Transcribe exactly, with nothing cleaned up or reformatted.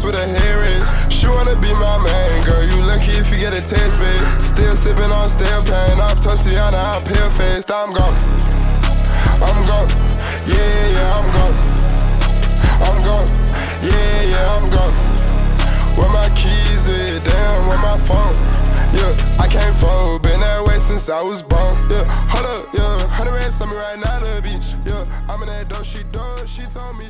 wrist with a hair race. She wanna be my man, girl, you lucky if you get a taste, babe. Still sipping on stale pain, off Tosiana, I'm pale faced. I'm gone, I'm gone, yeah, yeah, I'm gone. I'm gone, yeah, yeah, I'm gone. Where my keys at, damn, where my phone? Yeah, I can't fold, been that way since I was born. Yeah, hold up, yeah, hundred racks on me right now to the beach. Yeah, I'm in that dope, she dope, she told me